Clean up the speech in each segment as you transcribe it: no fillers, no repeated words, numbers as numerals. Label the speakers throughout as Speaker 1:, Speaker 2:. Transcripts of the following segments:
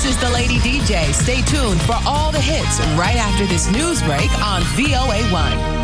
Speaker 1: is the Lady DJ. Stay tuned for all the hits right after this news break on VOA1.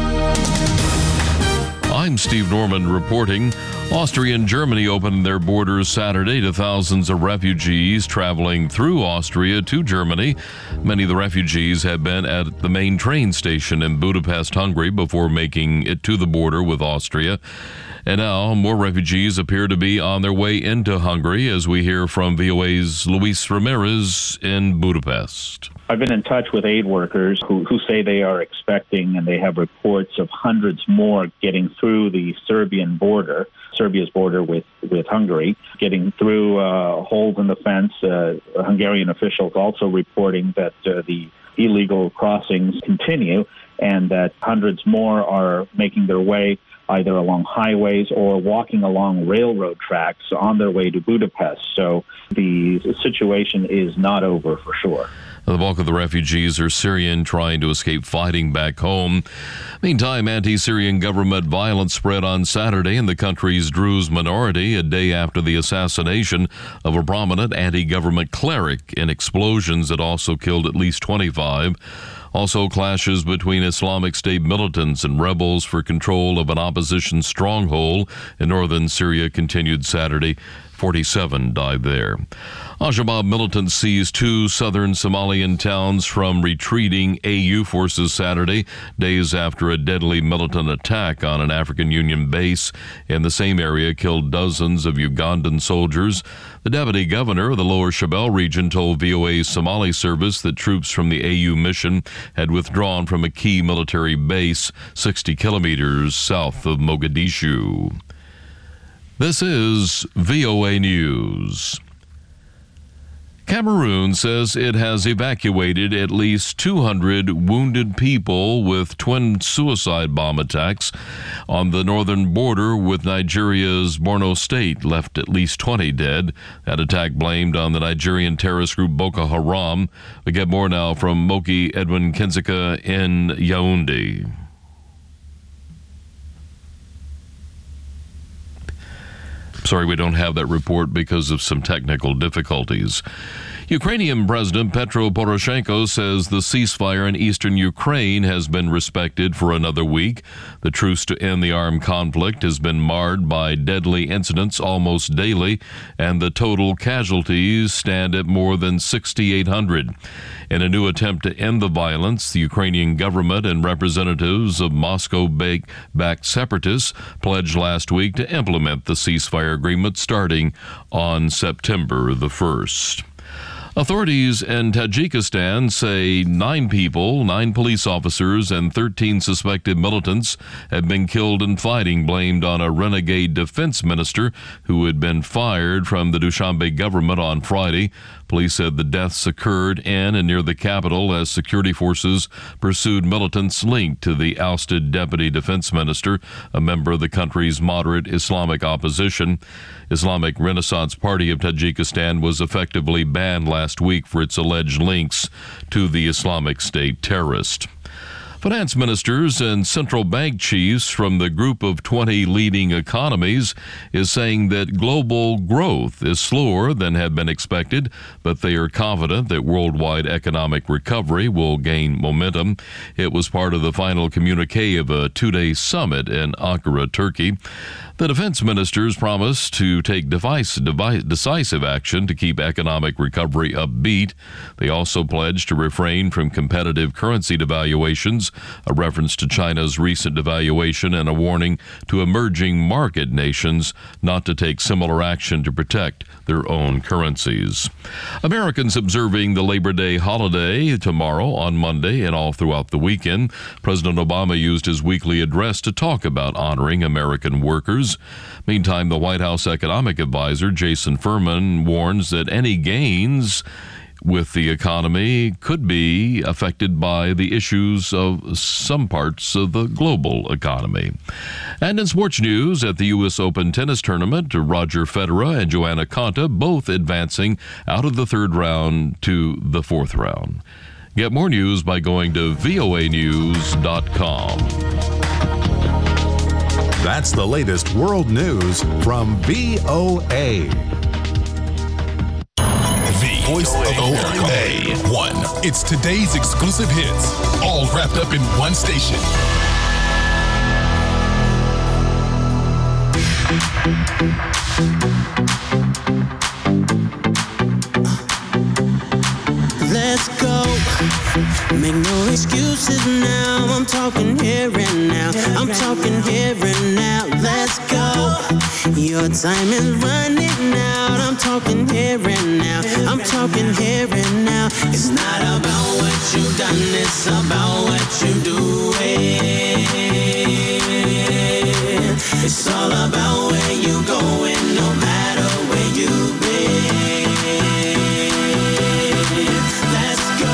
Speaker 2: I'm Steve Norman reporting. Austria and Germany opened their borders Saturday to thousands of refugees traveling through Austria to Germany. Many of the refugees had been at the main train station in Budapest, Hungary, before making it to the border with Austria. And now more refugees appear to be on their way into Hungary, as we hear from VOA's Luis Ramirez in Budapest.
Speaker 3: I've been in touch with aid workers who say they are expecting, and they have reports of hundreds more getting through the Serbia's border with Hungary, getting through holes in the fence. Hungarian officials also reporting that the illegal crossings continue, and that hundreds more are making their way either along highways or walking along railroad tracks on their way to Budapest. So the situation is not over for sure.
Speaker 2: The bulk of the refugees are Syrian trying to escape fighting back home. Meantime, anti-Syrian government violence spread on Saturday in the country's Druze minority, a day after the assassination of a prominent anti-government cleric in explosions that also killed at least 25. Also, clashes between Islamic State militants and rebels for control of an opposition stronghold in northern Syria continued Saturday. 47 died there. Al-Shabaab militants seized two southern Somalian towns from retreating AU forces Saturday, days after a deadly militant attack on an African Union base in the same area killed dozens of Ugandan soldiers. The deputy governor of the Lower Shabelle region told VOA's Somali service that troops from the AU mission had withdrawn from a key military base 60 kilometers south of Mogadishu. This is VOA News. Cameroon says it has evacuated at least 200 wounded people with twin suicide bomb attacks on the northern border with Nigeria's Borno State, left at least 20 dead. That attack blamed on the Nigerian terrorist group Boko Haram. We get more now from Moki Edwin Kenzika in Yaoundé. Sorry, we don't have that report because of some technical difficulties. Ukrainian President Petro Poroshenko says the ceasefire in eastern Ukraine has been respected for another week. The truce to end the armed conflict has been marred by deadly incidents almost daily, and the total casualties stand at more than 6,800. In a new attempt to end the violence, the Ukrainian government and representatives of Moscow-backed separatists pledged last week to implement the ceasefire agreement starting on September the 1st. Authorities in Tajikistan say 9 police officers and 13 suspected militants have been killed in fighting blamed on a renegade defense minister who had been fired from the Dushanbe government on Friday. Police said the deaths occurred in and near the capital as security forces pursued militants linked to the ousted deputy defense minister, a member of the country's moderate Islamic opposition. Islamic Renaissance Party of Tajikistan was effectively banned last week for its alleged links to the Islamic State terrorist. Finance ministers and central bank chiefs from the group of 20 leading economies is saying that global growth is slower than had been expected, but they are confident that worldwide economic recovery will gain momentum. It was part of the final communique of a 2-day summit in Ankara, Turkey. The defense ministers promised to take decisive action to keep economic recovery upbeat. They also pledged to refrain from competitive currency devaluations, a reference to China's recent devaluation, and a warning to emerging market nations not to take similar action to protect their own currencies. Americans observing the Labor Day holiday tomorrow, on Monday, and all throughout the weekend. President Obama used his weekly address to talk about honoring American workers. Meantime, the White House economic advisor, Jason Furman, warns that any gains with the economy could be affected by the issues of some parts of the global economy. And in sports news, at the U.S. Open tennis tournament, Roger Federer and Joanna Konta both advancing out of the third round to the fourth round. Get more news by going to voanews.com.
Speaker 4: That's the latest world news from VOA. voice of VOA1. It's today's exclusive hits, all wrapped up in one station.
Speaker 5: Let's go. Make no excuses now. I'm talking here and now. I'm talking here and now. Let's go. Your time is running out. I'm talking here and now. I'm talking here and now. It's not about what you've done, it's about what you're doing. It's all about where you're going, no matter where you've been. Let's go.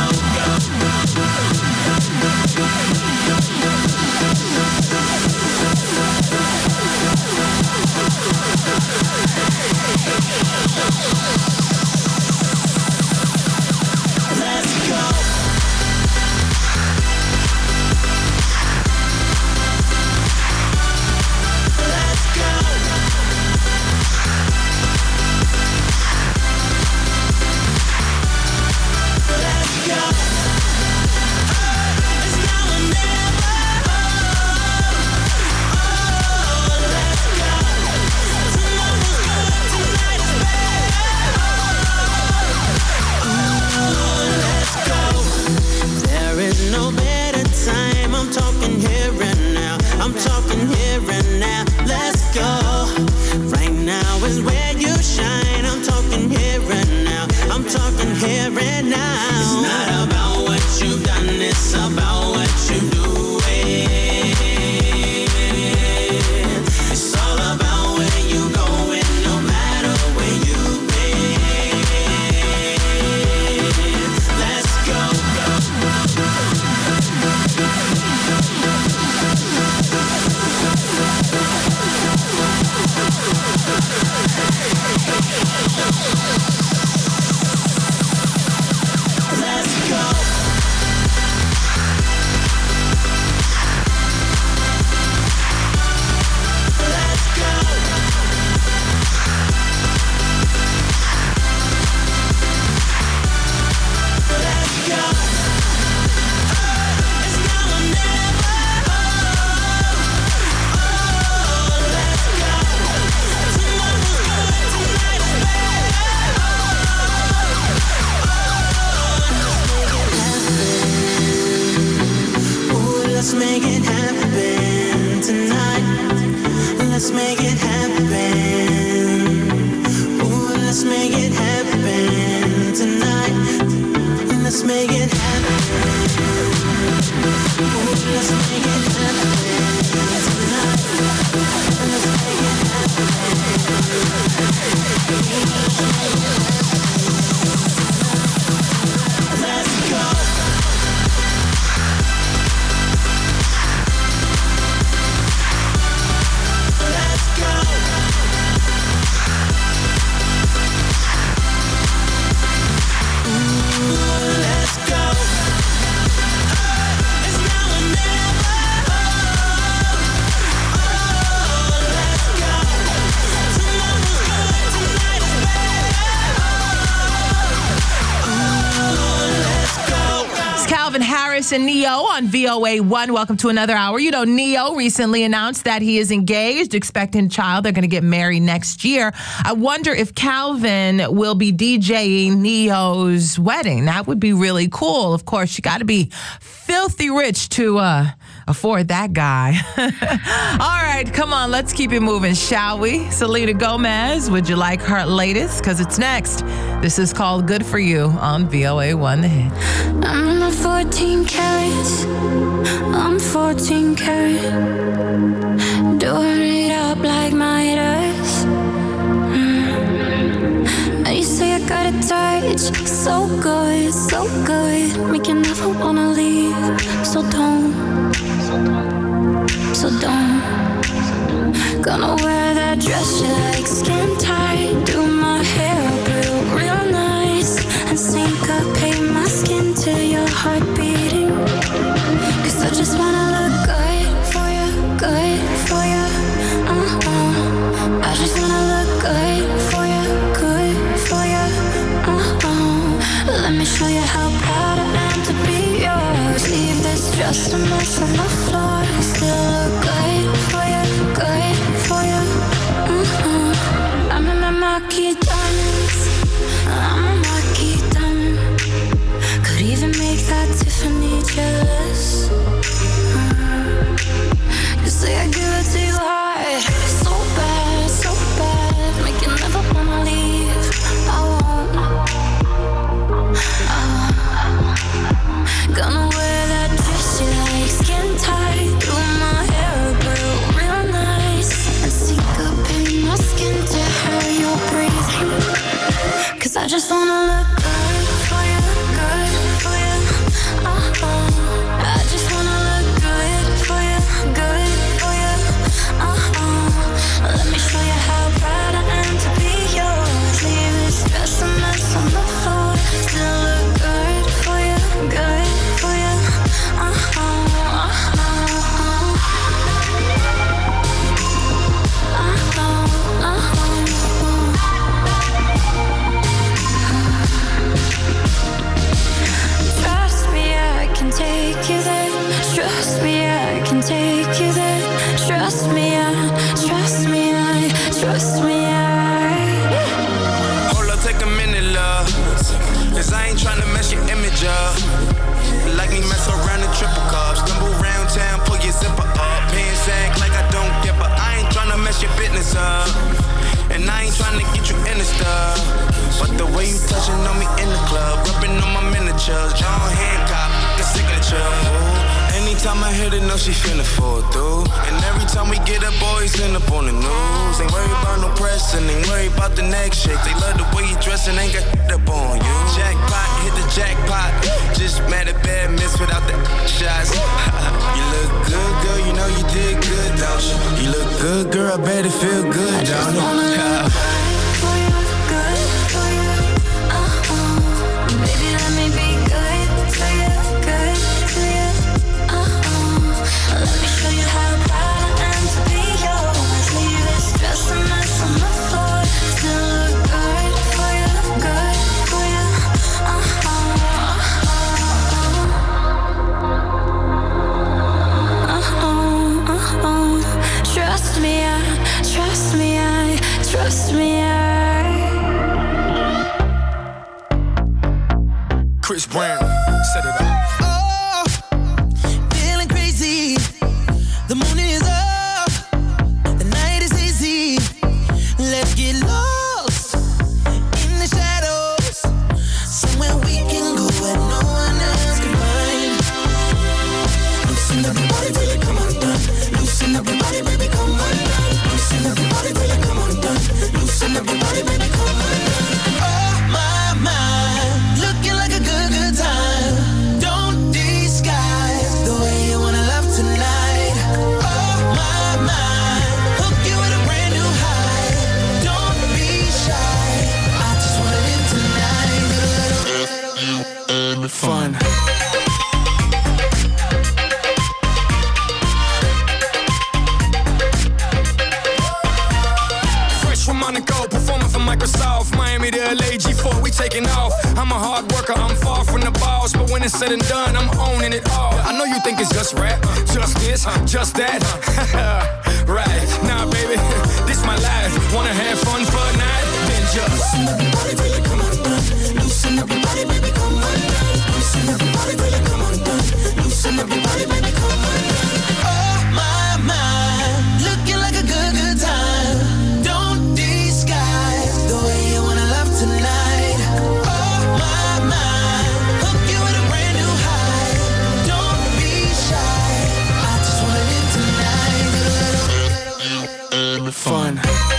Speaker 1: And Neo on VOA1. Welcome to another hour. You know, Neo recently announced that he is engaged, expecting a child. They're going to get married next year. I wonder if Calvin will be DJing Neo's wedding. That would be really cool. Of course, you got to be filthy rich to afford that guy. All right, come on, let's keep it moving, shall we? Selena Gomez, would you like her latest? Because it's next. This is called Good For You on VOA1 The Hit.
Speaker 6: I'm not 14 carats. I'm 14 karat. Doing it up like Midas. You say I got a touch, so good, make you never wanna leave. So don't. Gonna wear that dress you like, skin tight. Do my hair up real nice, and syncopate my skin to your heart beating. 'Cause I just wanna look good for you. I just wanna look good for you. me show you how proud I am to be yours. Leave this just a mess on the floor. Still look good for you, good for you. I'm in my marquee diamonds. I'm a marquee diamond. Could even make that Tiffany jealous. You say I give it to you hard, so bad, make you never wanna leave. I won't. Gonna wear that dress you like, skin tight, do my hair real nice, and syncopate my skin to hear your breathing. 'Cause I just wanna look good for you, good for you. I just wanna look good for you, good for you. Let me show you how proud I am to be yours. Leave this dress a mess on the floor. Still look good for you, good for you. Trust me, I can take you there. Trust me, I can take you there. Trust me, trust me,
Speaker 7: Hold up, take a minute, love. 'Cause I ain't tryna mess your image up. Like me mess around the triple cup. Stumble around town, pull your zipper up. Pants act like I don't give a. I ain't tryna mess your business up. And I ain't tryna get you in the stuff. But the way you touching on me in the club, rubbing on my miniatures, John Hancock, the signature. Ooh. Anytime I hit it, know she finna fall through. And every time we get up, boys end up on the news. Ain't worried about no pressing, ain't worried about the next shake. They love the way you dressing, ain't got up on you. Jackpot, hit the jackpot. Just mad at bad miss without the shots. You look good, girl, you know you did good, don't you? You look good, girl, I bet it feel good, don't it?
Speaker 6: for you, good for you. Baby, let me be good to you, good to you. Let me show you how proud I am to be yours. Leave this dress a mess on the floor. Still look good for you, good for you. Trust me, trust me, trust me,
Speaker 7: Chris Brown, set it up.
Speaker 5: Oh, feeling crazy. The moon is up. The night is easy. Let's get lost in the shadows. Somewhere we can go where no one else can find. Loosen up your body till it come undone. Loosen up your body, baby, come undone. Loosen up your body till it come undone. Loosen up your body, baby, come undone. Oh my, looking like a good time. Don't disguise the way you wanna love tonight. Oh my, hook you with a brand new high. Don't be shy. I just wanna live tonight.
Speaker 7: Fun. Fresh from Monaco, performing for Microsoft, Miami to LA, G4, we taking off. I'm a hard worker, I'm far from the boss, but when it's said and done, I'm owning it all. I know you think it's just rap, just this, just that. Right, nah baby, this my life. Wanna have fun for a night? Then just loosen up your body till it come undone. Loosen up your body, baby, come undone. Loosen up your body till it come undone. Loosen up your body, baby, come undone.
Speaker 5: Oh my, looking like a good time. Don't disguise the way you wanna love tonight. Oh my, hook you with a brand new high. Don't be shy. I just wanna live tonight.
Speaker 7: Fun.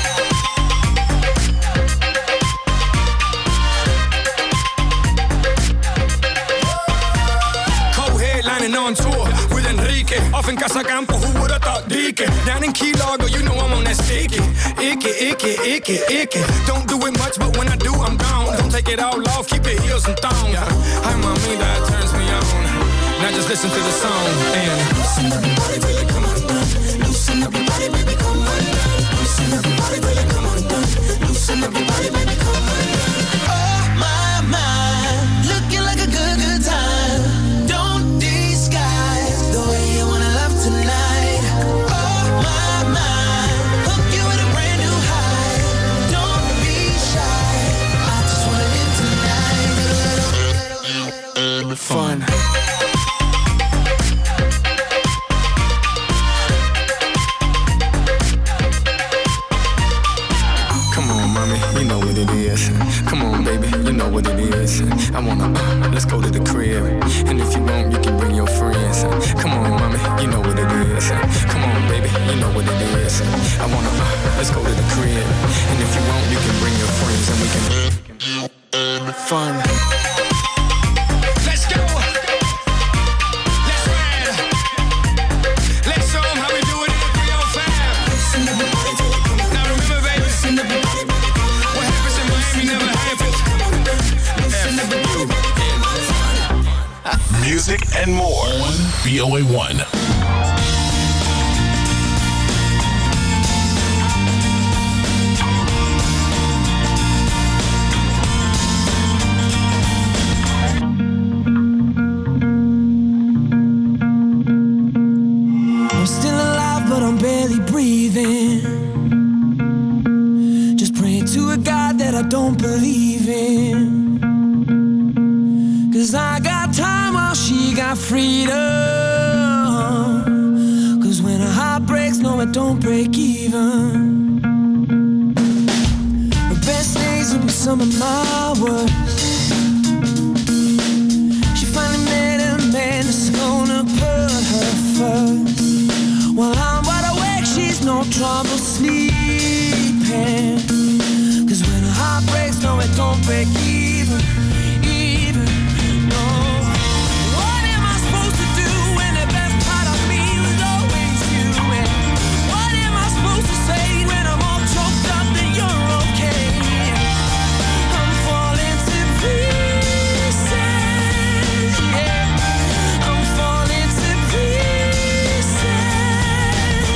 Speaker 7: Co-headlining on tour with Enrique. Off in Casacampo, who would've thought Deacon? Down in Key Largo, you know I'm on that sticky. Icky. Don't do it much, but when I do, I'm gone. Don't take it all off, keep it heels and thongs. Hi, mommy, that turns me on. Now just listen to the song and loosen up your body till it come undone. Loosen up your body, baby, come undone. Loosen up your body till it come undone. Loosen up your body, baby, come undone.
Speaker 5: Oh my, looking
Speaker 8: what it is. I wanna, let's go to the crib. And if you want, you can bring your friends. Come on, mommy, you know what it is. Come on, baby, you know what it is. I wanna, let's go to the crib. And if you want, you can bring your friends and we can have fun.
Speaker 7: Let's go. Let's ride. Let's show 'em how we do it in 305. Now remember, baby, what happens in Miami never happens.
Speaker 4: Music and more on VOA1.
Speaker 5: I'm still alive, but I'm barely breathing. Just praying to a God that I don't believe in. 'Cause I got time while she got freedom. 'Cause when a heart breaks, no, it don't break even. The best days will be some of my worst. She finally met a man that's gonna put her first. While I'm wide awake, she's no trouble sleeping. 'Cause when a heart breaks, no, it don't break even. No. What am I supposed to do when the best part of me was always you? And what am I supposed to say when I'm all choked up that you're okay? I'm falling to pieces, yeah. I'm falling to pieces.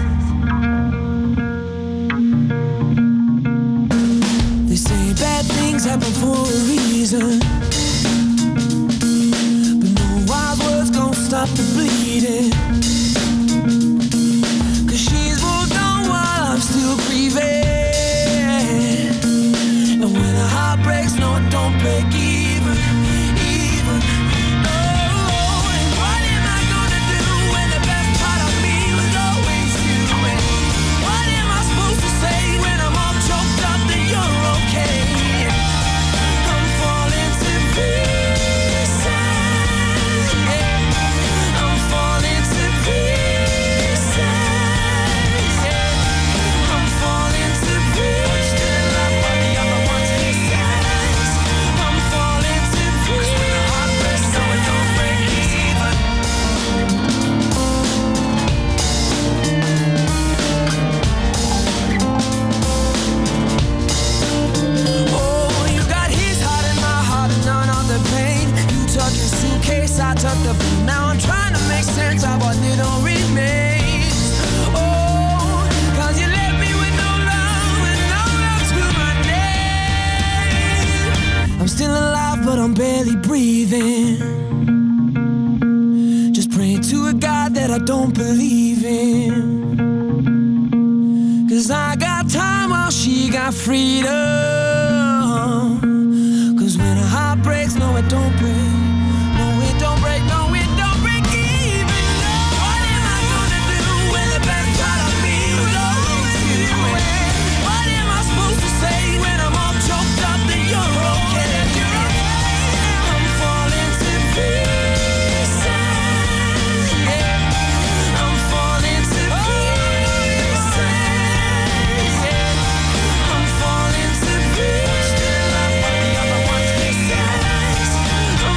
Speaker 5: They say bad things happen for a reason, but no wild words gon' stop the bleeding. 'Cause she's moved on while I'm still grieving. And when a heart breaks, no, it don't break even. No. And what am I gonna do when the best part of me was always you? And what am I supposed to say when I'm all choked up that you're okay? I'm falling to pieces, yeah. I'm falling to pieces, yeah. I'm falling to pieces. Like what the other ones he says. I'm falling to pieces. When the heart breaks, so it don't break even. Oh, you got his heart and my heart and none of the pain. You took your suitcase, I took the blue. Now I'm trying to make sense of what little remains. Oh, 'cause you left me with no love and no love to my name. I'm still alive, but I'm barely breathing. Just praying to a God that I don't believe in. 'Cause I got time while she got freedom. 'Cause when a heart breaks, no, it don't break. No, it don't break. No, it don't break even. No. What am I gonna do when the best part of me was always you? And what am I supposed to say when I'm all choked up that you're okay? I'm falling to pieces, yeah. I'm falling to pieces, yeah. I'm falling to pieces. Like what the other ones he says.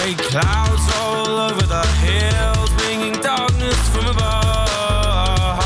Speaker 7: Great clouds all over the hills, bringing darkness from above.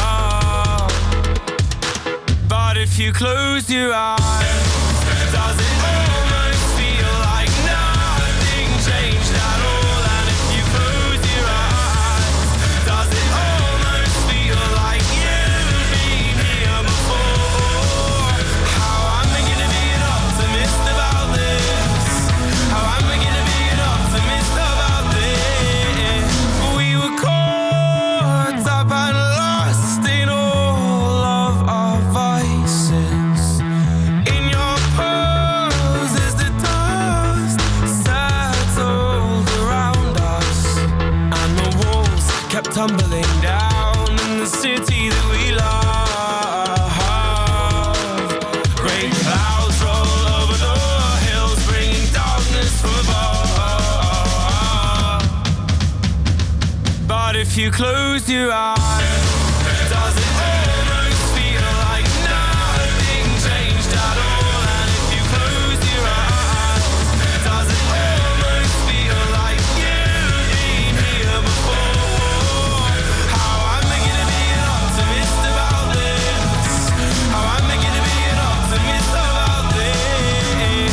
Speaker 7: But if you close your eyes, does it almost feel like nothing changed at all? And if you close your eyes, does it almost feel like you've been here before? How am I gonna be an optimist about this? How am I gonna be an optimist about this? We were caught up and lost in all of our vices. In your pose as the dust settled around us, and the walls kept tumbling down in the city that we love. Great clouds roll over the hills, bringing darkness from above. But if you close your eyes, does it almost feel like nothing changed at all? And if you close your eyes, does it almost feel like you've been here before? How am I gonna be an optimist about this? How am I gonna be an optimist about this?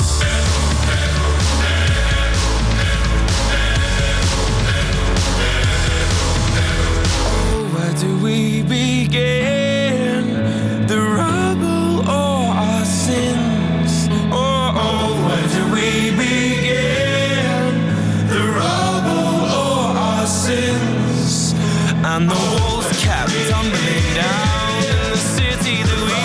Speaker 7: Oh, where do we begin? The rubble or our sins? Oh, where do we begin? The rubble or our sins? And the walls kept tumbling down in the city that we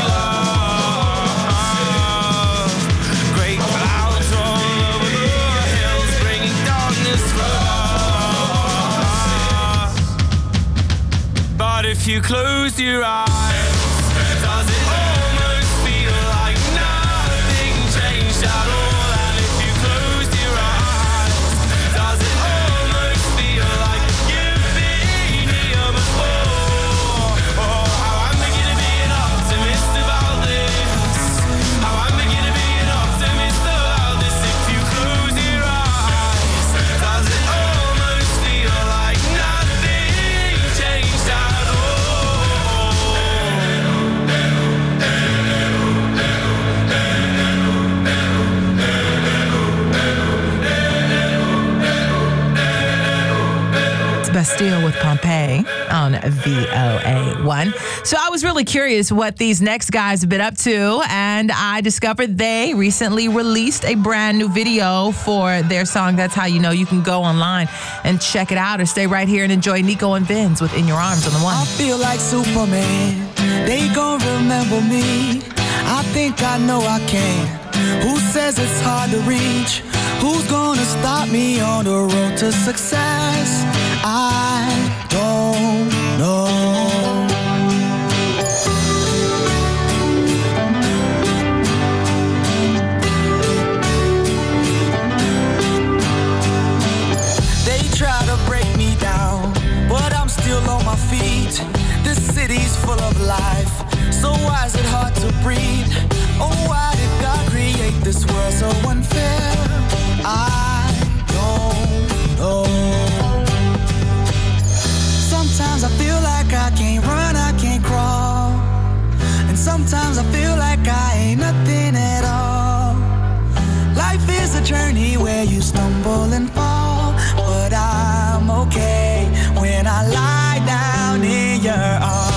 Speaker 7: love. Great clouds all over the hills, bringing darkness from us. But if you close your eyes, does it almost feel like nothing changed at all? And if you close your eyes, does it almost feel like you've been here before? Oh, how am I gonna be an optimist about this? How am I gonna be an optimist about this? If you close your eyes, does it almost feel like nothing changed at all?
Speaker 1: It's Bastille with Pompeii on VOA1. So I was really curious what these next guys have been up to, and I discovered they recently released a brand new video for their song, That's How You Know. You can go online and check it out, or stay right here and enjoy Nico and Vinz with In Your Arms on the One.
Speaker 9: I feel like Superman, they gon' remember me. I think I know I can. Who says it's hard to reach? Who's gonna stop me on the road to success? I don't know. They try to break me down, but I'm still on my feet. This city's full of life, so why is it hard to breathe? Oh, why did God create this world so unfair? I don't know. Sometimes I feel like I can't run, I can't crawl. And sometimes I feel like I ain't nothing at all. Life is a journey where you stumble and fall, but I'm okay when I lie down in your arms.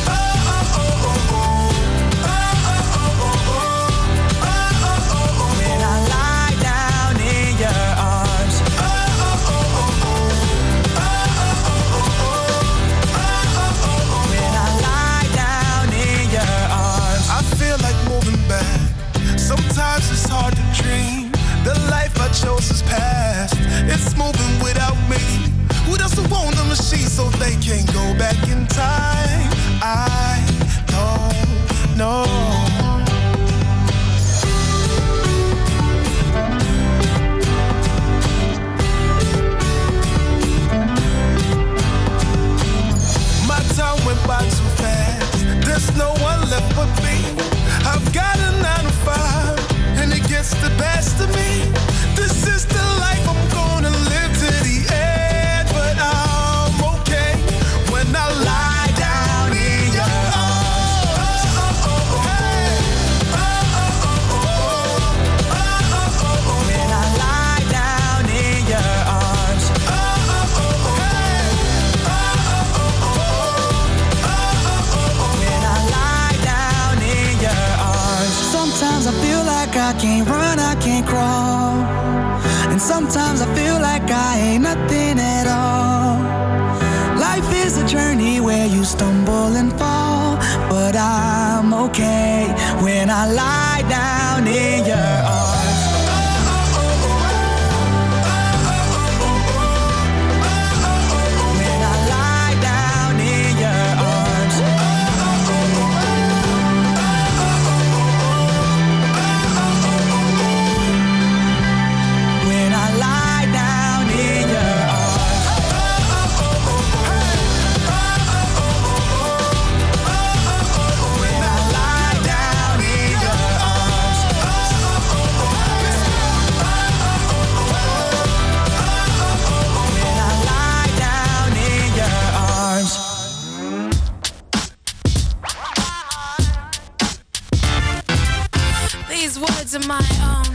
Speaker 10: Sometimes it's hard to dream. The life I chose is past. It's moving without me. Who doesn't want a machine so they can't go back in time? I don't know. My time went by too fast. There's no one left but me. I've got a 9 to 5, and it gets the best of me. This is the life I'm gonna
Speaker 9: I can't run, I can't crawl. And sometimes I feel like I ain't nothing at all. Life is a journey where you stumble and fall, but I'm okay when I lie down in your arms.
Speaker 6: Of my own.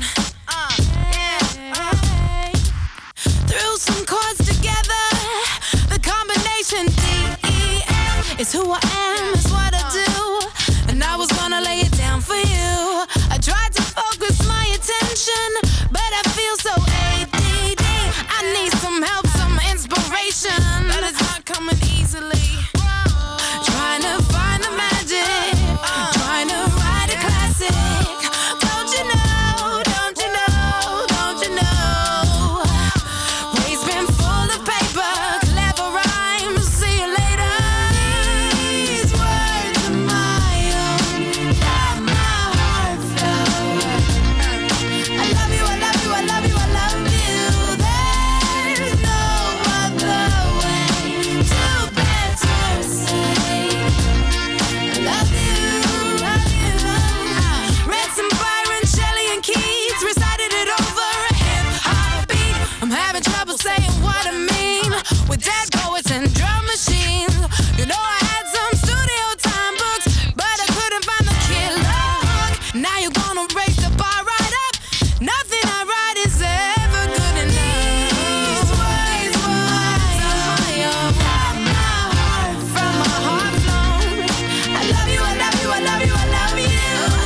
Speaker 6: Threw some chords together. The combination D-E-F is who I am, is what I do. And I was gonna lay it down for you. I tried to focus my attention, but I feel so ADD. I need some help, some inspiration, but it's not coming easily. Trying to find the magic, trying to write a classic. Don't you know, don't you know, don't you know? Waves been full of paper, clever rhymes, see you later. These words are my own, let my heart flow. I love you, I love you, I love you, I love you. There's no other way to better say I love you, love you. Read some Byron, Shelley, and Keats, recited it over a hip-hop beat. I'm having trouble saying what I mean with dead poets and drum machines. You know I had some studio time books, but I couldn't find the killer hook. Now you're gonna raise the bar right up. Nothing I write is ever good enough. These words are my own. My heart, from my heart flown. I love you, I love you, I love you, I love you.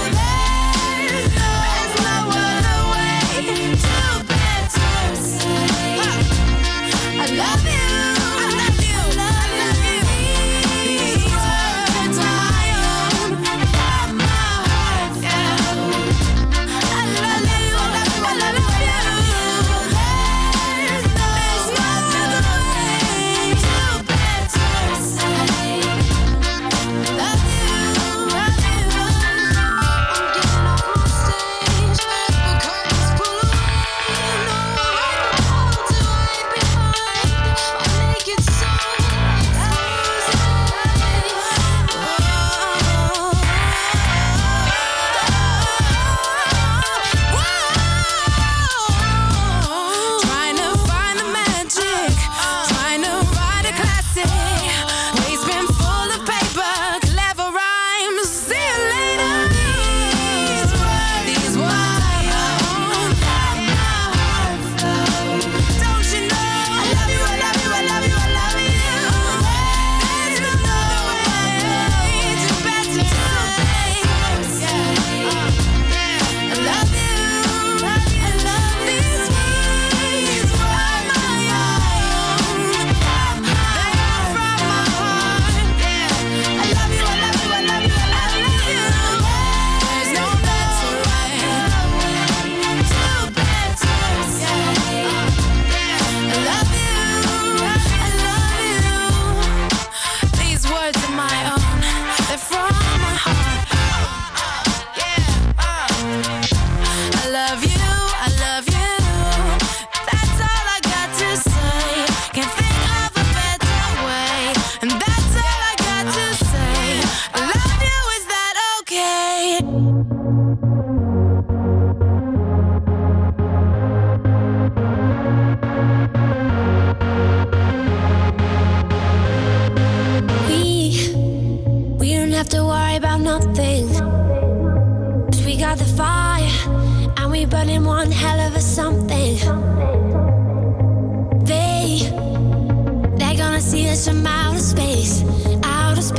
Speaker 6: There's no other way to better say I love you, I love you, I love you. These words are my own, from my heart flown. I love you, I love you, I love you. There's no other way to better say I love you, love you. I'm getting off my stage, the curtains pull away. No, how do I behind my naked soul? Trying to find the magic, trying to write a classic. Waves been full of paper, clever rhymes. See you later. These words are my own, let my heart flow. Don't you know? I love you, I love you, I love you, I love you. There's no way to better say I love you, I love these words are my own. From my heart, I love you, I love you, I love you, I love you. There's no better way to better say I love you, I love you. These words are my own, they're from my heart. I love you, I love you. That's all I got to say. Can't think of a better way. And that's all I got to say. I love you, is that okay? We don't have to worry about nothing. 'Cause we got the fire, and we burning one hell of a something. They're gonna see us from outer space,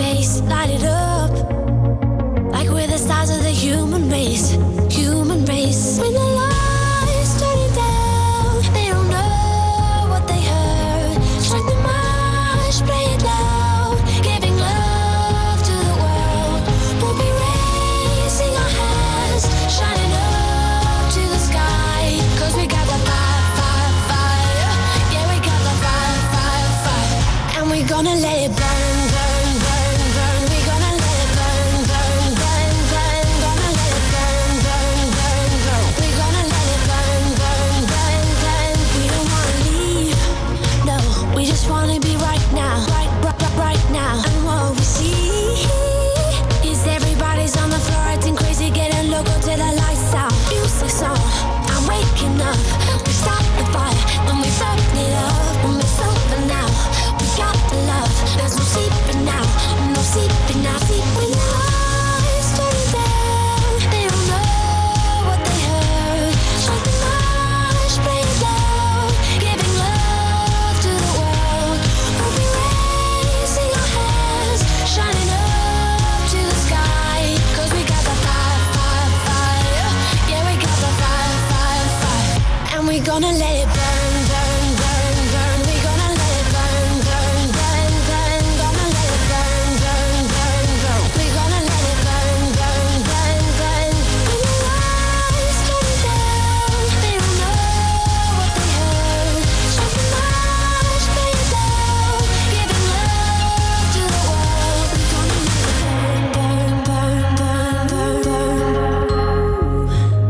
Speaker 6: light it up. Like we're the stars of the human race, face. When the lights turn it down, they don't know what they heard. Strike the march, play it loud, giving love to the world. We'll be raising our hands, shining up to the sky. 'Cause we got the fire, fire, fire. Yeah, we got the fire, fire, fire. And we're gonna let it burn, burn, burn, burn. We're gonna let it burn, burn, burn, burn. Gonna let it burn, burn, burn, burn. We're gonna let it burn, burn, burn, burn. We don't wanna leave, no. We just wanna be right now, right now. And what we see is everybody's on the floor acting crazy, getting loco till the lights out. Music's on, I'm waking up. We stop the fire, then we burn it up. When it's over now, we got the love. There's no sleeping now, no sleeping now. When the lights turn it down, they don't know what they heard. Strike the march, play it loud, giving love to the world. We'll be raising our hands, shining up to the sky. 'Cause we got the fire, fire, fire. Yeah, we got the fire, fire, fire. And we're gonna let it burn, burn, burn, burn. We're gonna let it burn, burn, burn, burn. Gonna let it burn, burn, burn, burn. We're gonna let it burn, burn, burn, burn. When the lights turn it down, they don't know what they heard. Strike the march, play it loud, giving love to the world. We're gonna let it burn, burn, burn, burn, burn, burn.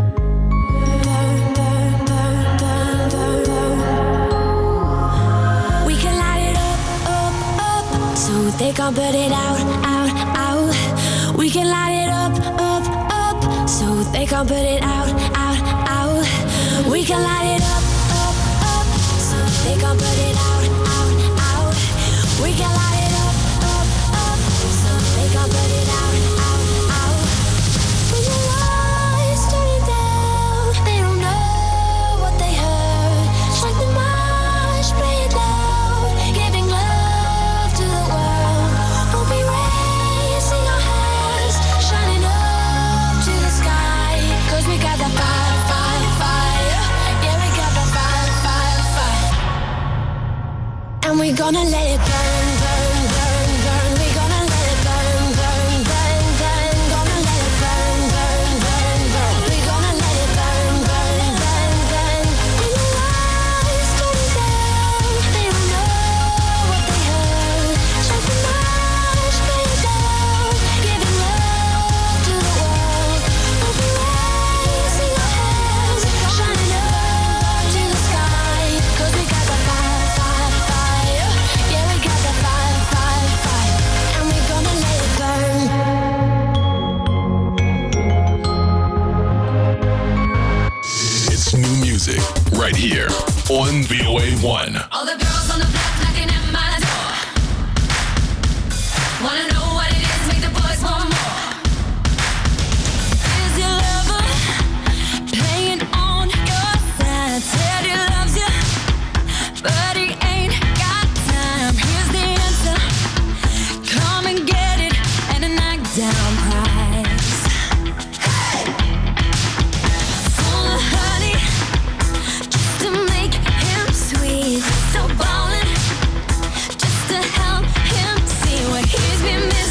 Speaker 6: We can light it up, up, up, so they can't put it out, out, out. We can light it up, up, up, so they can't put it out, out, out. We can light it up, up, up, so they can't put it out, out, out. We can light it up, up, up, so they can't put it out, out, out. When the lights turn it down, they don't know what they heard. Strike the march, play it loud, giving love to the world. We'll be raising our hands, shining up to the sky. 'Cause we got the fire, fire, fire. Yeah, we got the fire, fire, fire. And we're gonna let it burn, burn, burn, burn. We're gonna let it burn, burn, burn, burn. Gonna let it burn, burn, burn, burn. We're gonna let it burn, burn, burn, burn. When the lights turn it down, they don't know what they heard. Strike the march, play it loud, giving love to the world. We'll be raising our hands, shining up to the sky. 'Cause we got the fire, fire, fire. Yeah, we got the fire, fire, fire. And we're gonna let it burn.
Speaker 4: It's new music right here on VOA1.
Speaker 6: All the girls on the block knocking at my door. Wanna know what it is, make the boys want more. Is your lover playing on your side? Said he loves you, but he ain't got time. Here's the answer, come and get it at a knockdown price. Hey! Full of honey, just to make him sweet. So ballin', just to help him see what he's been missing.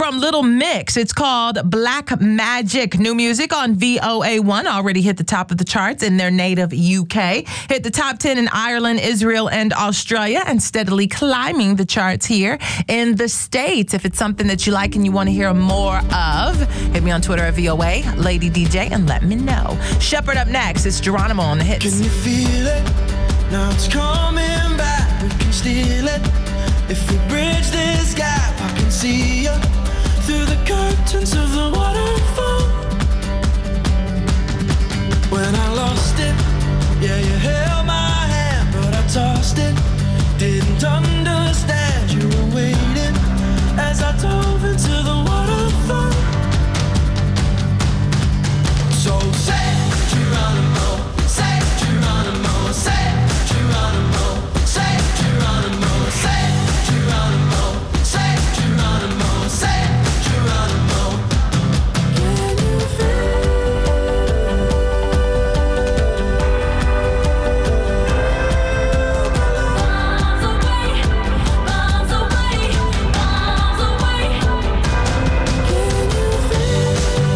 Speaker 1: from Little Mix. It's called Black Magic. New music on VOA1 already hit the top of the charts in their native UK. Hit the top 10 in Ireland, Israel, and Australia, and steadily climbing the charts here in the States. If it's something that you like and you want to hear more of, hit me on Twitter at VOA, Lady DJ, and let me know. Shepherd up next. It's Geronimo on the hits.
Speaker 9: Can you feel it? Now it's coming back. We can steal it. If we bridge this gap, I can see you through the curtains of the waterfall. When I lost it, yeah, you held my hand, but I tossed it. Didn't understand you were waiting as I dove into the waterfall. So say Geronimo, say Geronimo, say Geronimo, say Geronimo, say Geronimo, say Geronimo, say Geronimo. Can you feel? Miles away, miles away, miles away. Can you feel?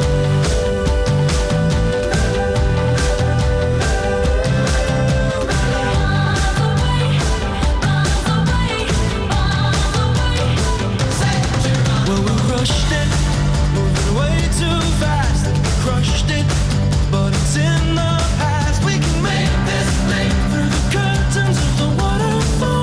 Speaker 9: Well, we rushed it, moving way too fast, and we crushed it, but it's in the past. We can make this leap through the curtains of the waterfall.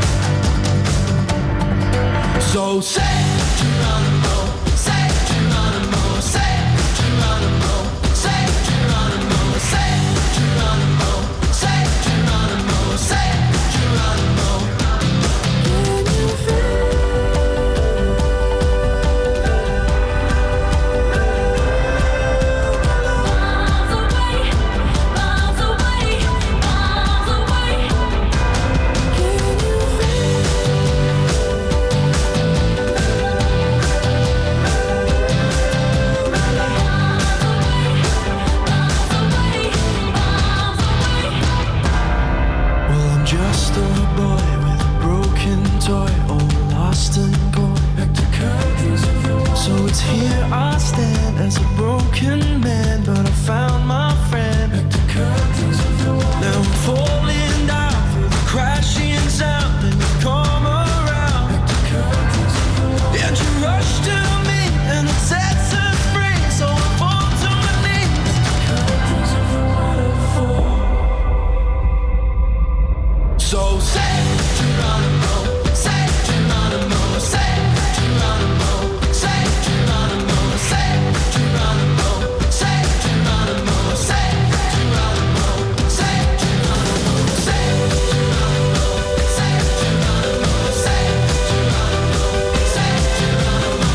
Speaker 9: So say Geronimo, say Geronimo, say Geronimo, say Geronimo, say Geronimo, say Geronimo, say Geronimo. Can you feel? Miles away, miles away, miles away. Can you feel? Well, I'm just a boy with a broken toy, all lost and gone. So it's here I stand as a broken man, but I found my friend. Now I'm falling down through the crashing sound, and you come around. And you rush to me, and it sets us free. So I fall to my knees. So say Geronimo, say Geronimo, say Geronimo, say Geronimo, say Geronimo, say Geronimo, say Geronimo, say Geronimo, say Geronimo, say Geronimo, say Geronimo, say Geronimo,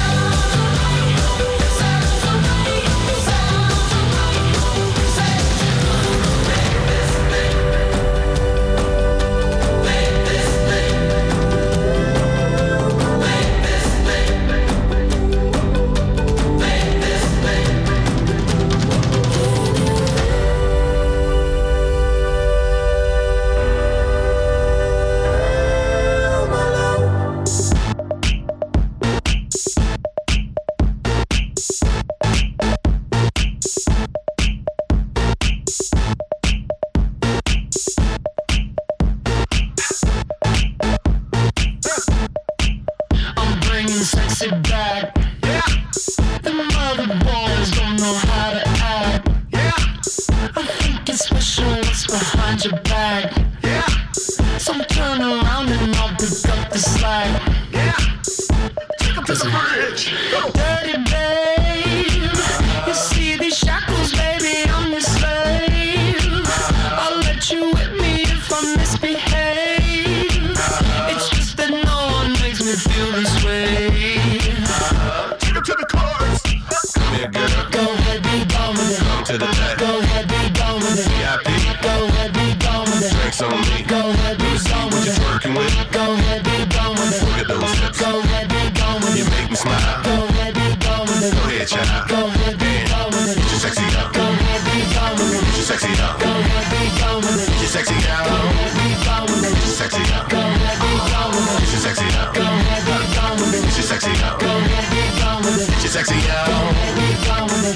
Speaker 9: I'm bringing sexy back. Yeah. The mother boys don't know how to act. Yeah. I'm thinking special what's behind your back. Yeah. So turn around and I'll pick up the slack. Yeah. Take up to the bridge. Dirty babe. You see these shackles, baby, I'm your slave. I'll let you whip me if I misbehave. It's just that no one makes me feel this way. Take up to the chorus. Come here, girl. Go ahead, be gone with it. Come to the back. Go ahead, be gone with it. VIP. Go ahead, be gone with it. Drinks on me. Go ahead, be gone with it. Working with. Go ahead, be gone with it. Look at those hips. Go ahead, be gone with it. You make me smile. Go ahead, be gone with it. Go ahead, child. Go ahead, be gone with it. Get your sexy up. Go ahead, be gone with it. Get your sexy up. Go ahead, be gone with it. Get your sexy out. Go ahead, be gone with it. Get your sexy up. Go ahead, be gone with it. Get your sexy up. Go ahead, be gone with it. Get your sexy up. Go ahead, be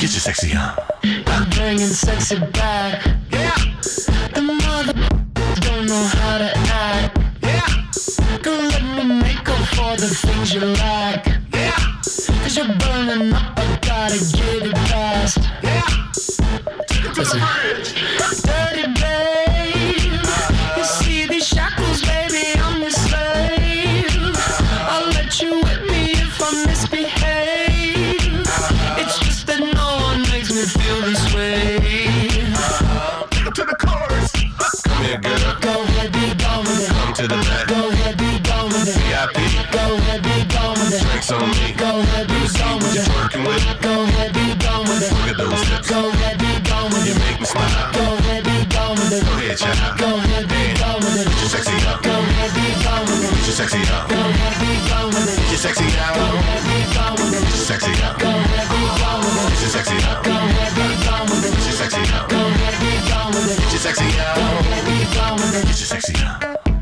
Speaker 4: Get your sexy on.
Speaker 5: I'm bringing sexy back. Yeah. The mother don't know how to act. Yeah. Don't let me make up for the things you lack. Yeah. Cause you're burning up, I gotta get it fast. Yeah. Listen. Dirty babe. You see these shackles, baby, I'm your slave. I'll let you whip me if I misbehave. It's just that no one makes me feel this way.
Speaker 4: Take it to the chorus. Come here, girl.
Speaker 5: Go ahead, be gone with it.
Speaker 4: Come to the back.
Speaker 5: Go ahead, be gone with it.
Speaker 4: VIP.
Speaker 5: Go ahead, be gone with it.
Speaker 4: Drinks on me.
Speaker 5: Go ahead, be gone with it.
Speaker 4: Working with.
Speaker 5: Go ahead, be gone with it.
Speaker 4: Look at those hips.
Speaker 5: Go ahead, be gone with
Speaker 4: You
Speaker 5: it.
Speaker 4: make me smile.
Speaker 5: Go ahead, be gone with it.
Speaker 4: Go ahead, child.
Speaker 5: Go ahead, be gone with it.
Speaker 4: Get your sexy on.
Speaker 5: Go ahead, be gone with it.
Speaker 4: Get your sexy on.
Speaker 5: Go ahead, be gone with it.
Speaker 4: Get your sexy on.
Speaker 5: Go ahead, be gone with it.
Speaker 4: Get your sexy on.
Speaker 5: Go ahead, be gone with it.
Speaker 4: Get your sexy on.
Speaker 5: Go ahead, be gone with it.
Speaker 4: Get your sexy on.
Speaker 5: Go ahead, be gone with it.
Speaker 4: Get your sexy on.
Speaker 5: Go ahead, be gone with it.
Speaker 4: Get your sexy on.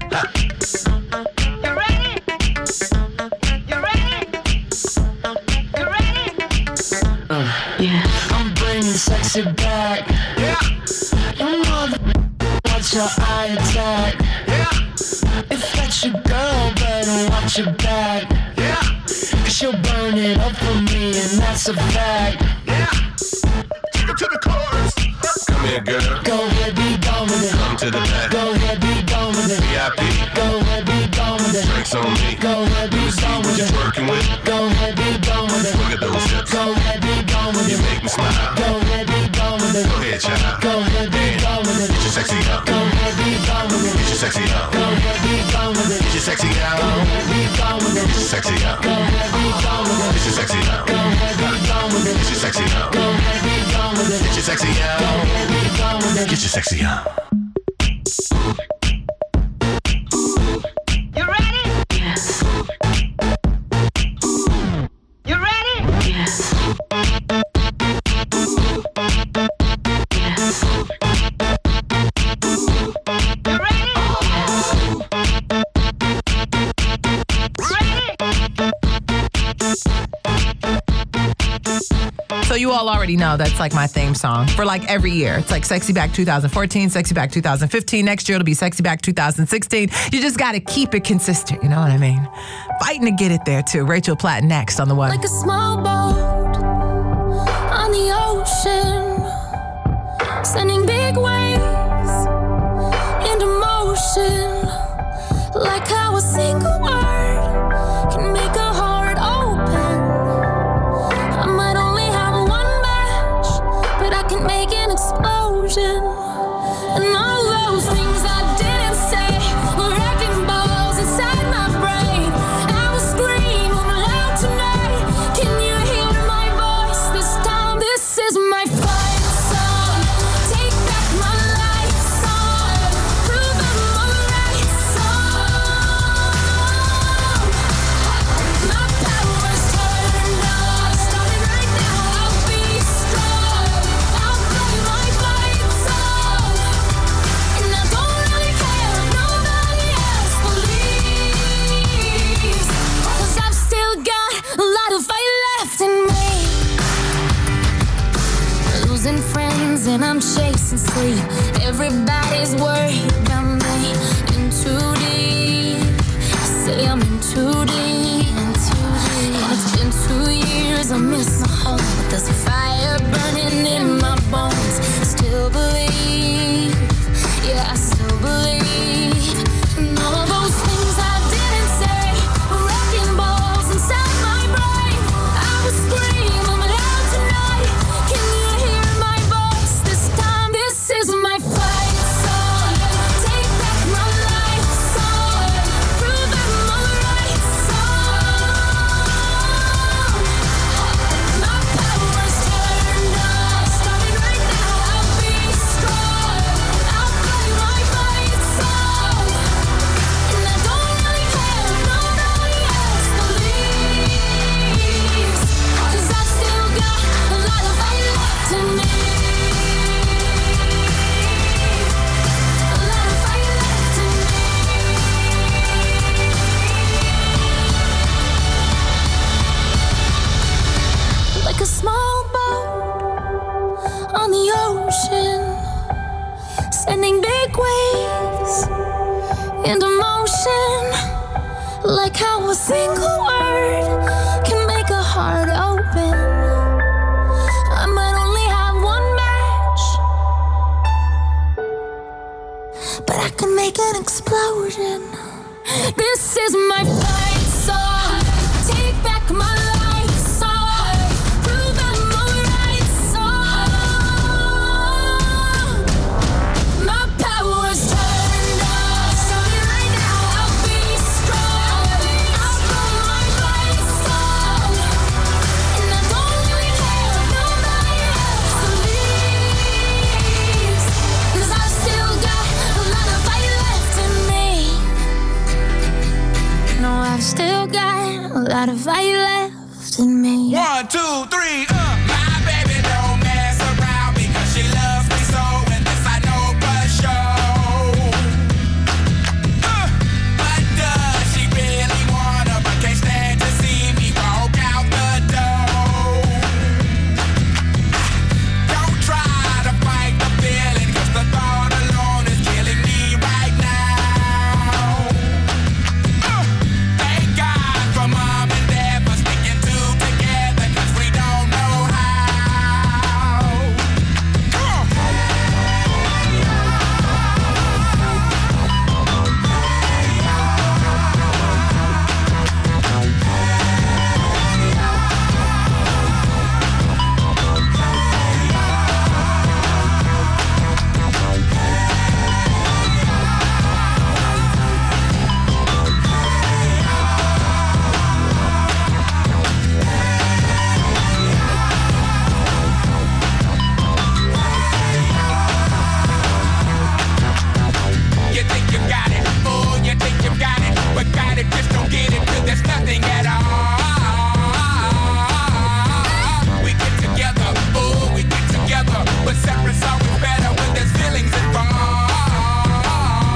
Speaker 6: You ready? You ready? You ready?
Speaker 5: Yeah, I'm bringing sexy back. Yeah. Your mother, watch your eye attack. Yeah. If that's your girl, better watch your back. Yeah. Cause she'll burn it up for me, and that's a fact.
Speaker 4: Yeah. Take it to the chorus. Come here, girl.
Speaker 5: Go ahead, be gone with it.
Speaker 4: Come to the back.
Speaker 5: Go ahead, be gone with it.
Speaker 4: VIP.
Speaker 5: Go ahead, be gone with it.
Speaker 4: Drinks on me.
Speaker 5: Go ahead, be gone with it.
Speaker 4: Working with.
Speaker 5: Go ahead, be gone with it.
Speaker 4: Look at those hips.
Speaker 5: Go ahead, be gone with
Speaker 4: You
Speaker 5: it.
Speaker 4: make me smile.
Speaker 5: Go ahead, be gone with it.
Speaker 4: Go ahead, child.
Speaker 5: Go ahead, be gone with it.
Speaker 4: Get your sexy on.
Speaker 5: Go ahead, be gone with it.
Speaker 4: Get your sexy on.
Speaker 5: Go ahead, be gone with it.
Speaker 4: Get your sexy on.
Speaker 5: Go ahead, be gone with it.
Speaker 4: Get your sexy on.
Speaker 5: Go ahead, be gone with it.
Speaker 4: Get your sexy on.
Speaker 5: Go ahead, be gone with it.
Speaker 4: Get your sexy on.
Speaker 5: Go ahead, be gone with it.
Speaker 4: Get your sexy
Speaker 5: Go
Speaker 4: on.
Speaker 5: ahead, be gone with it.
Speaker 4: Get your sexy on.
Speaker 6: You ready?
Speaker 5: Yes.
Speaker 6: You ready?
Speaker 5: Yes. Yes.
Speaker 6: You ready?
Speaker 1: So you all already know that's like my theme song for like every year. It's like Sexy Back 2014, Sexy Back 2015. Next year it'll be Sexy Back 2016. You just got to keep it consistent. You know what I mean? Fighting to get it there too. Rachel Platt next on The One.
Speaker 6: Like a small boat on the ocean, sending big waves into motion. Like how a single word can make a heart open. I might only have one match, but I can make an explosion. And all those things I didn't say were wrecking balls inside my brain. I will scream loud tonight. Can you hear my voice this time? This is my fight song. Take back my life song. Prove I'm alright song. My power's turned on. Starting right now, I'll be strong. I'll play my fight song. And I don't really care if nobody else believes. 'Cause I've still got a lot of fight left in me. Losing friends and I'm chasing sleep. Everybody's worried about me. In too deep. I say I'm in too deep. And it's been 2 years, I miss my home. But there's a fire burning in my bones. I still believe. Yeah, I still believe. And all those things I didn't say were wrecking balls inside my brain. I will scream loud tonight. Can you hear my voice this time? This is my fight song. Take back my life song. Prove I'm alright song. My power's the ocean, sending big waves into motion, like how a single word can make a heart open. I might only have one match, but I can make an explosion. This is my fight song. Take back my life song. Prove I'm alright song. My power's turned on. Starting right now, I'll be strong. I'll go my fight song. And I don't really care if nobody else believes. 'Cause I've still got a lot of fight left in me. No, I've still got a lot of fight left in me.
Speaker 7: 1, 2, 3, My baby don't mess around because she loves me so, and this I know for sure. But does she really wanna, but can't stand to see me walk out the door? Don't try to fight the feeling, 'cause the thought alone is killing me right now. Thank God for mom and dad for sticking two together, 'cause we don't know how. You think you got it, oh, you think you got it, but got it, just don't get it, 'cause there's nothing at all. We get together, oh, we get together, but separate's always better when there's feelings involved.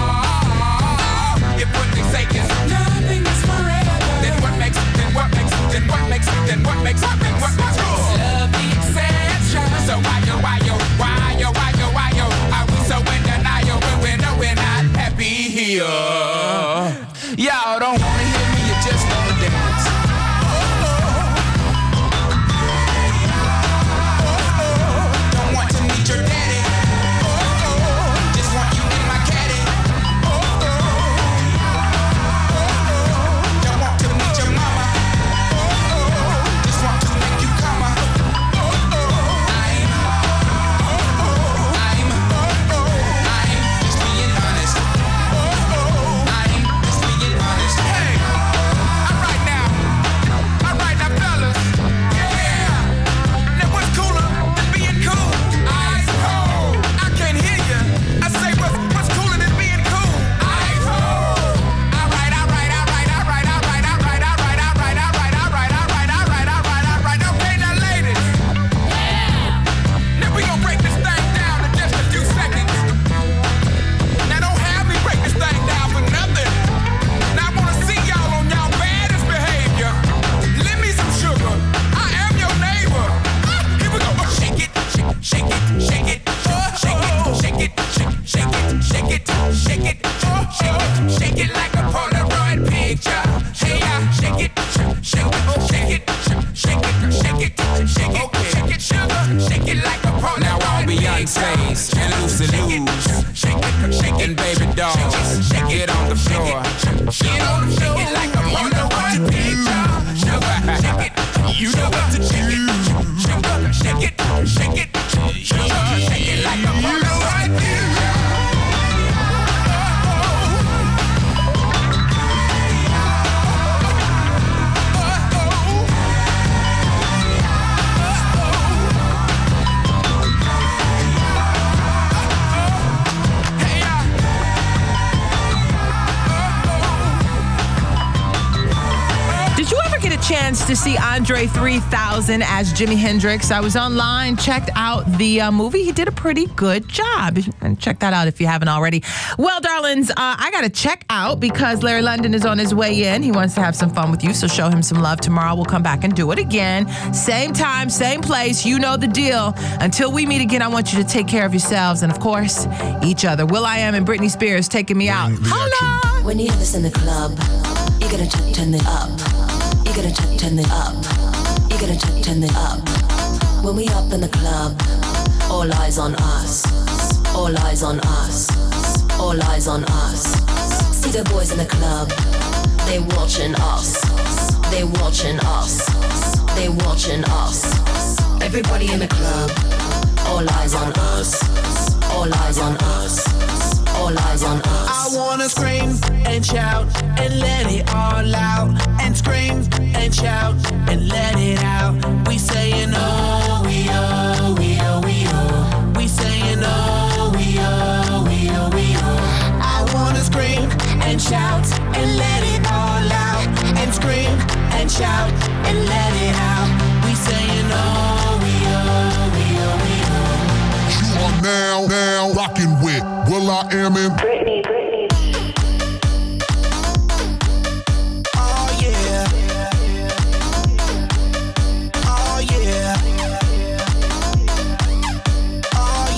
Speaker 7: If what they say is nothing is forever, then what makes it, then what makes it, then what makes it, then what makes it, then what makes it? Love the exception. So why yo, are we so in denial when we know we're not happy here? Y'all don't wanna hear me, you just wanna dance. Don't want to meet your daddy. Just want you in my caddy. Don't want to meet your mama. Just want to make you come. I'm just being honest. I'm just being honest. Hey, all right now, fellas. Yeah. Now what's cooler than being cool? Ice cold. I can't hear you. I say what's cooler than being cool? Ice cold. All right. Okay, now ladies. Now we gon' break this thing down in just a few seconds. Now don't have me break this thing down for nothing. Now I wanna see y'all on y'all baddest behavior. Lend me some sugar. I am your neighbor. Here we go. Shake it, shake it, shake it, shake it, shake it, shake it, shake it, shake it, shake it, shake it like a Polaroid picture. Hey, shake it, shake it, shake it, shake it, shake it, shake it, shake it, sugar, shake it like a Polaroid. Now all Beyonce's and Lucy Lou's, shake it, baby dolls, get on the floor, get on the floor, shake it like a Polaroid picture. Sugar, shake it, you know what to shake it, sugar, shake it, shake it, sugar, shake it like a Polaroid picture.
Speaker 1: to see Andre 3000 as Jimi Hendrix. I was online, checked out the movie. He did a pretty good job. And check that out if you haven't already. Well, darlings, I got to check out because Larry London is on his way in. He wants to have some fun with you, so show him some love. Tomorrow we'll come back and do it again. Same time, same place. You know the deal. Until we meet again, I want you to take care of yourselves and, of course, each other. Will.i.am and Britney Spears taking me out. Holla!
Speaker 11: When you have this in the club, you gotta turn it up. You gotta turn it up. You gotta turn it up. When we up in the club, all eyes on us. All eyes on us. All eyes on us. See the boys in the club, they watching us. They watching us. They watching us. Everybody in the club, all eyes on us. All eyes on us. All eyes on us.
Speaker 10: I wanna scream and shout and let it all out. And scream and shout and let it out. We saying oh, we oh, we oh, we oh. We saying oh, we oh, we oh, we oh. I wanna scream and shout and let it all out. And scream and shout and let it out. We saying oh, we oh, we oh, we oh.
Speaker 4: You are now rocking with Will.i.am and
Speaker 6: Britney.
Speaker 10: Oh yeah. Oh yeah. Oh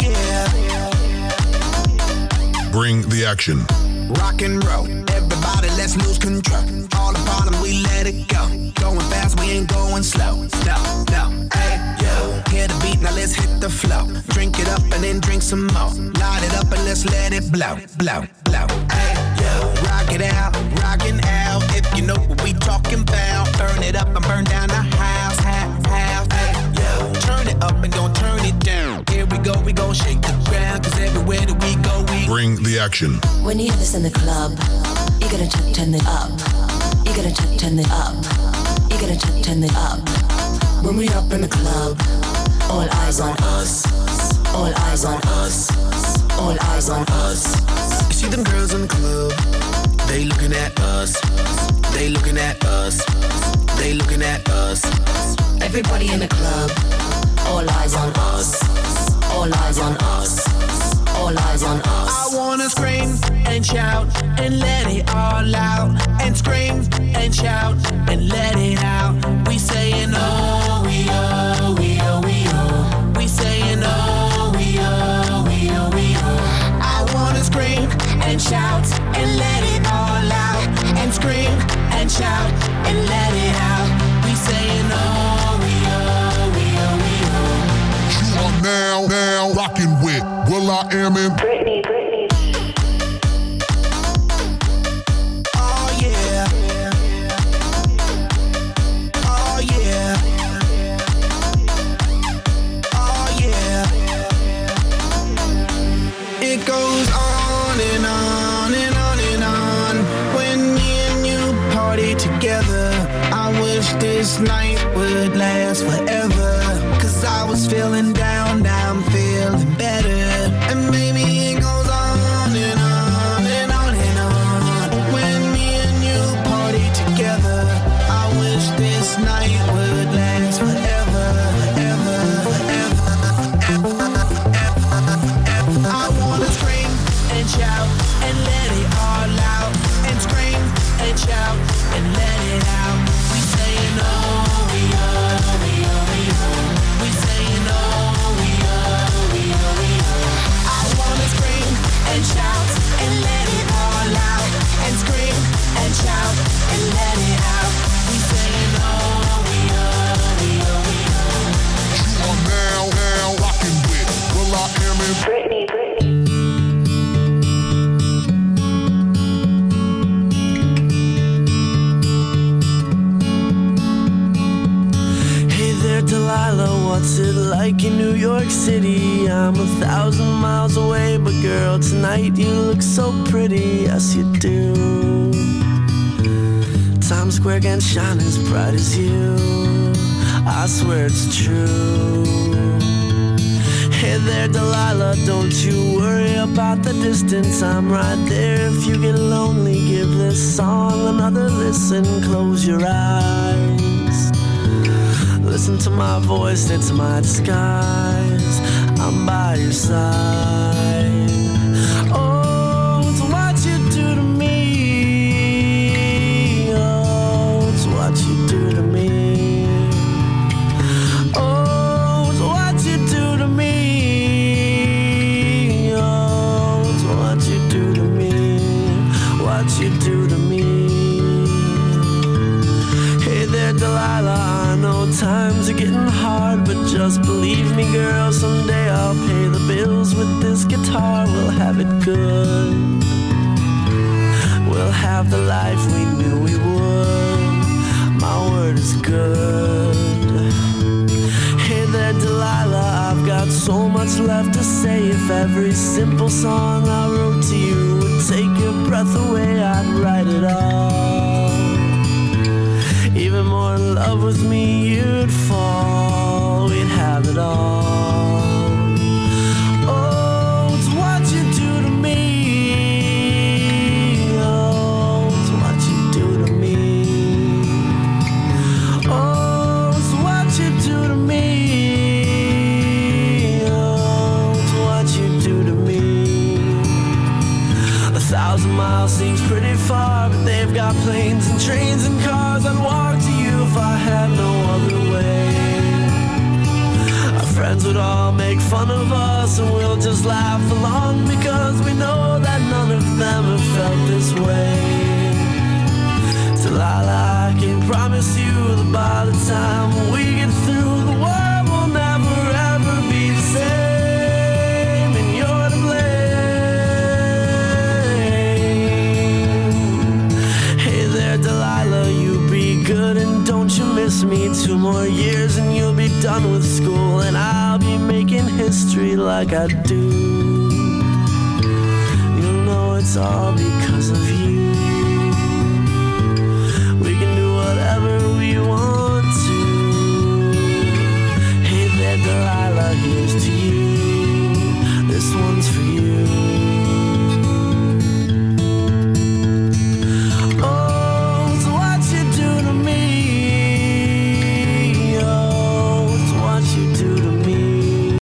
Speaker 10: yeah.
Speaker 4: Bring the action.
Speaker 10: Rock and roll, everybody let's lose control. All the bottom we let it go. Going fast, we ain't going slow. No, hey, yo. Hear the beat, now let's hit the flow. Drink it up and then drink some more. Light it up and let's let it blow. Hey, yo. Rock it out, rockin' out. If you know what we talking about. Burn it up and burn down the house. Hey, yo. Turn it up and gon' turn it down. Here we go shake the ground. Cause everywhere that we go, we
Speaker 4: bring the action.
Speaker 11: When you have this in the club, you gotta turn it up. You gotta turn it up. You gotta turn it up. When we up in the club, all eyes on us. All eyes on us. All eyes on us.
Speaker 10: You see them girls in the club, they looking at us. They looking at us. They looking at us.
Speaker 11: Everybody in the club, all eyes on us. All eyes on us. All eyes on us.
Speaker 10: I wanna scream and shout and let it all out. And scream and shout and let it out. We saying oh, we oh, we oh, we oh. We saying oh, we oh, we oh, we oh. I wanna scream and shout and let it all out. And scream and shout and let it out. We saying oh, we oh, we oh, we oh.
Speaker 4: You are now rocking with Will.i.am and
Speaker 6: Britney.
Speaker 10: Oh yeah. Oh yeah. Oh yeah. It goes on and on and on and on. When me and you party together, I wish this night would last forever. Cause I was feeling down, now I'm feeling better. And maybe it goes on and on and on and on. When me and you party together, I wish this night would last forever, forever. I wanna scream and shout and let it all out. And scream and shout and let it out. We saying oh, we oh, we oh, we oh. We saying oh, we oh, we oh, we oh. I wanna scream and shout and let it all out. And scream and shout and let it out. We saying oh, we oh, we oh, we oh.
Speaker 4: you are now rocking with Will.i.am and
Speaker 6: Britney.
Speaker 9: Hey there, Delilah, what's it like in New York City? I'm 1,000 miles away, but girl, tonight you look so pretty, yes you do. Times Square can shine as bright as you, I swear it's true. Hey there, Delilah, don't you worry about the distance, I'm right there. If you get lonely, give this song another listen, close your eyes.
Speaker 12: Listen to my voice, it's my disguise. I'm by your side. Oh, it's what you do to me. Oh, it's what you do to me. Oh, it's what you do to me. Oh, it's what you do to me. What you do to me. Hey there, Delilah, I know times are getting hard, but just believe me, girl, someday I'll pay the bills with this guitar. We'll have it good. We'll have the life we knew we would. My word is good. Hey there, Delilah, I've got so much left to say. If every simple song I wrote to you would take your breath away, I'd write it all. Even more in love with me, you'd fall. We'd have it all. Oh, it's what you do to me. Oh, it's what you do to me. Oh, it's what you do to me. Oh, it's what you do to me. 1,000 miles seems pretty far, but they've got planes and trains and cars. I'd walk to you if I had no other way. Our friends would all make fun of us, and we'll just laugh along, because we know that none of them have felt this way. Delilah, I can promise you that by the time we get through, the world will never ever be the same, and you're to blame. Hey there, Delilah, you be good and don't you miss me. 2 more years and you'll be done with school, and I'll be making history like I do. You know it's all because of you.